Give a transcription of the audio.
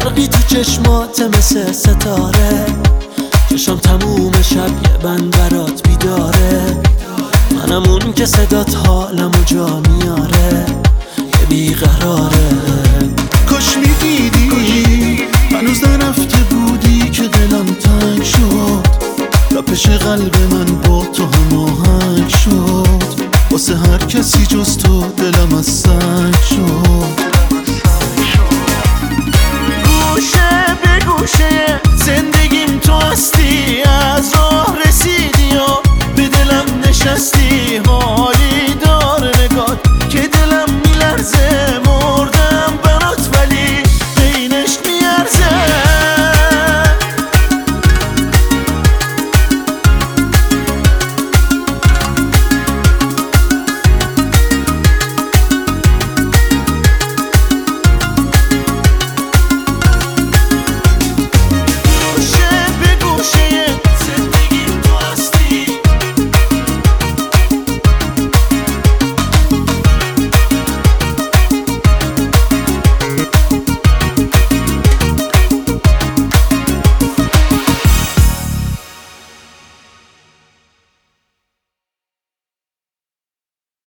برقی تو چشمات مثل ستاره، چشم تموم شب یه بند برات بیداره. منم اون که صدات حالمو جا میاره، یه بیقراره. کاش میدیدی هنوز نرفته بودی که دلم تنگ شد، تپش قلب من با تو هماهنگ شد. واسه هر کسی جز تو دلم از سنگ شد.